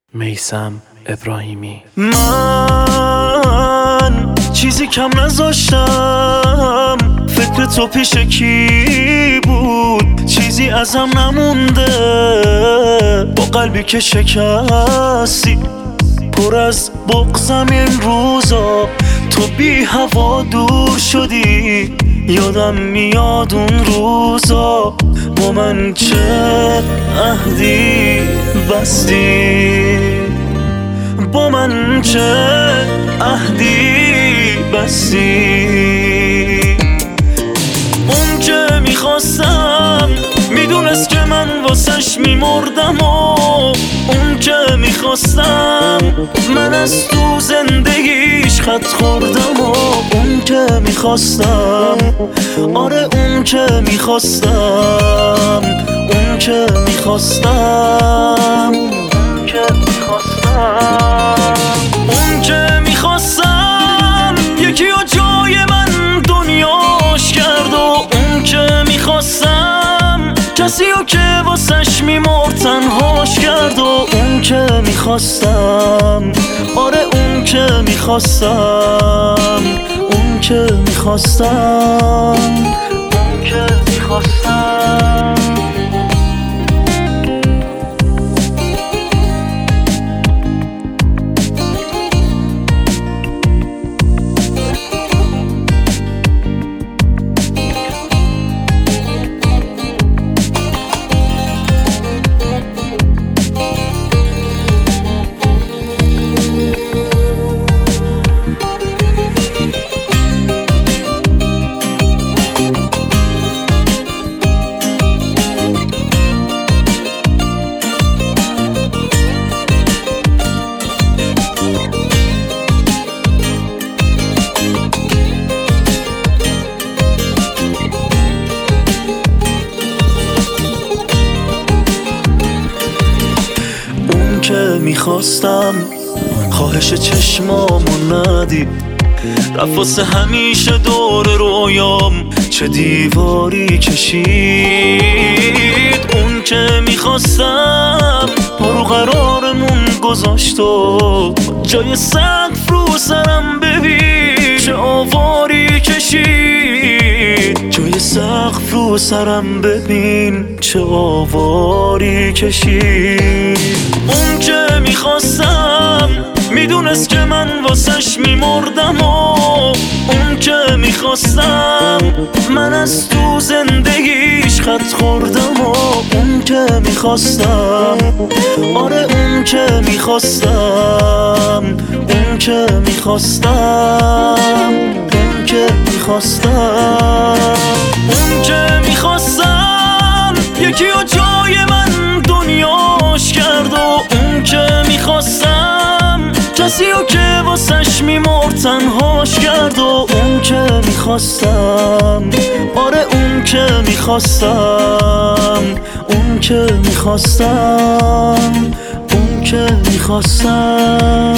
میثم ابراهیمی. من چیزی کم نذاشتم، فکر تو پیش کی بود؟ چیزی ازم نمونده، با قلبی که شکستی، پر از بغضم این روزا. تو بی هوا دور شدی، یادم میاد اون روزا. با من چه عهدی بستی، با من چه عهدی بستی. اون که میخواستم میدونست که من واسش میمردم، و اون که میخواستم من از تو زندگیش خط خوردم، و اون که میخواستم، آره اون که میخواستم، اون که میخواستم، اون که میخواستم، اون که میخواستم یکی و جای من دنیاش کرد، و اون که میخواستم کسی رو که واسش میمرد تنهاش کرد، و اون که میخواستم، آره اون که میخواستم، اون که میخواستم، اون که میخواستم. میخواستم خواهش چشمامو ندی، رفت واسه همیشه دور رویام چه دیواری کشید. اون که میخواستم پارو قرارمون گذاشت، و جای سقف رو سرم ببین چه آواری کشید، جای سقف رو سرم ببین چه آواری کشید. اون که میخواستم میدونست که من واسش میمردم، و اون که میخواستم من از تو زندگیش خط خوردم، و اون که میخواستم، آره اون که میخواستم، اون که میخواستم، اون که میخواستم، اون که میخواستم یکی و جای من دنیاش کرد، و اون که میخواستم کسی رو که واسش میمرد تنهاش کرد، و اون که میخواستم، آره اون که میخواستم، اون که میخواستم، اون که میخواستم.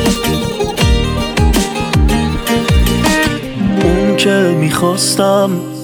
که میخواستم